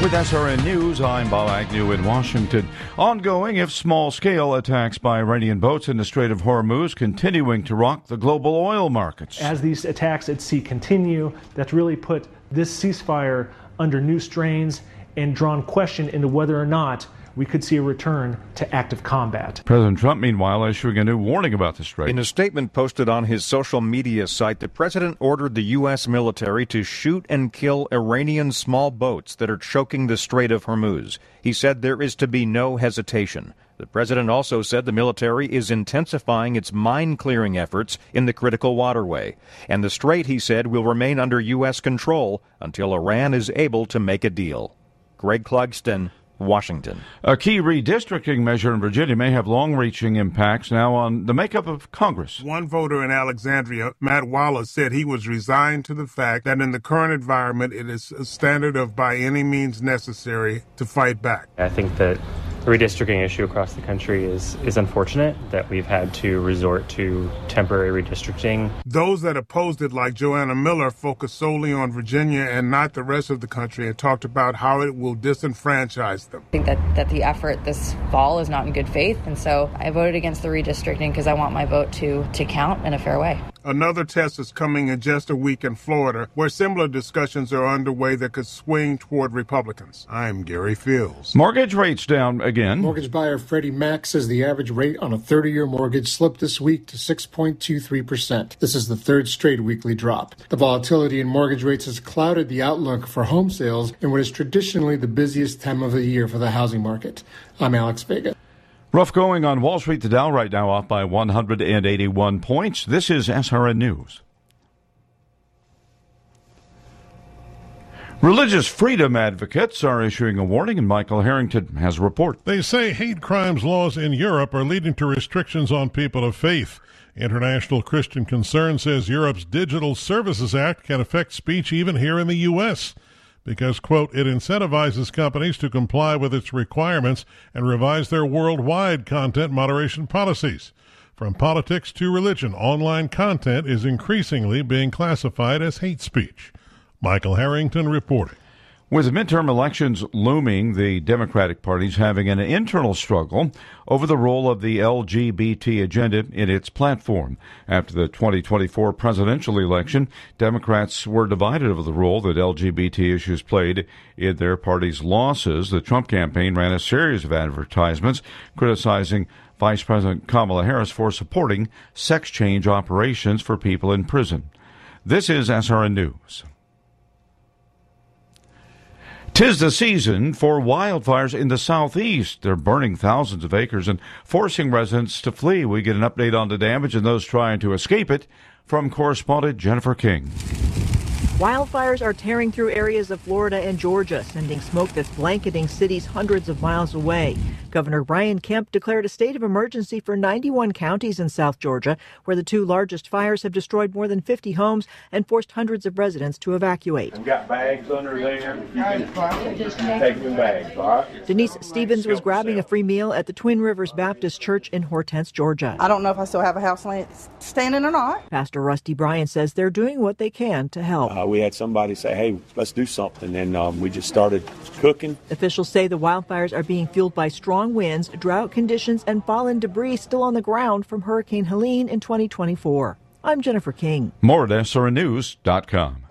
With SRN News, I'm Bob Agnew in Washington. Ongoing, if small-scale, attacks by Iranian boats in the Strait of Hormuz continuing to rock the global oil markets. As these attacks at sea continue, that's really put this ceasefire under new strains and drawn question into whether or not we could see a return to active combat. President Trump, meanwhile, issuing a new warning about the strait. In a statement posted on his social media site, the president ordered the U.S. military to shoot and kill Iranian small boats that are choking the Strait of Hormuz. He said there is to be no hesitation. The president also said the military is intensifying its mine-clearing efforts in the critical waterway. And the strait, he said, will remain under U.S. control until Iran is able to make a deal. Greg Clugston, Washington. A key redistricting measure in Virginia may have long-reaching impacts now on the makeup of Congress. One voter in Alexandria, Matt Wallace, said he was resigned to the fact that in the current environment, it is a standard of by any means necessary to fight back. I think that the redistricting issue across the country is unfortunate, that we've had to resort to temporary redistricting. Those that opposed it, like Joanna Miller, focused solely on Virginia and not the rest of the country and talked about how it will disenfranchise them. I think that the effort this fall is not in good faith, and so I voted against the redistricting because I want my vote to count in a fair way. Another test is coming in just a week in Florida, where similar discussions are underway that could swing toward Republicans. I'm Gary Fields. Mortgage rates down again. Mortgage buyer Freddie Mac says the average rate on a 30-year mortgage slipped this week to 6.23%. This is the third straight weekly drop. The volatility in mortgage rates has clouded the outlook for home sales in what is traditionally the busiest time of the year for the housing market. I'm Alex Vega. Rough going on Wall Street. The Dow right now off by 181 points. This is SRN News. Religious freedom advocates are issuing a warning, and Michael Harrington has a report. They say hate crimes laws in Europe are leading to restrictions on people of faith. International Christian Concern says Europe's Digital Services Act can affect speech even here in the U.S. because, quote, it incentivizes companies to comply with its requirements and revise their worldwide content moderation policies. From politics to religion, online content is increasingly being classified as hate speech. Michael Harrington reporting. With the midterm elections looming, the Democratic Party is having an internal struggle over the role of the LGBT agenda in its platform. After the 2024 presidential election, Democrats were divided over the role that LGBT issues played in their party's losses. The Trump campaign ran a series of advertisements criticizing Vice President Kamala Harris for supporting sex change operations for people in prison. This is SRN News. 'Tis the season for wildfires in the southeast. They're burning thousands of acres and forcing residents to flee. We get an update on the damage and those trying to escape it from correspondent Jennifer King. Wildfires are tearing through areas of Florida and Georgia, sending smoke that's blanketing cities hundreds of miles away. Governor Brian Kemp declared a state of emergency for 91 counties in South Georgia, where the two largest fires have destroyed more than 50 homes and forced hundreds of residents to evacuate. I've got bags under there. You can take the bags, all right? Denise Stevens was grabbing a free meal at the Twin Rivers Baptist Church in Hortense, Georgia. I don't know if I still have a house standing or not. Pastor Rusty Bryan says they're doing what they can to help. We had somebody say, hey, let's do something, and we just started cooking. Officials say the wildfires are being fueled by strong winds, drought conditions, and fallen debris still on the ground from Hurricane Helene in 2024. I'm Jennifer King. More at SRNnews.com.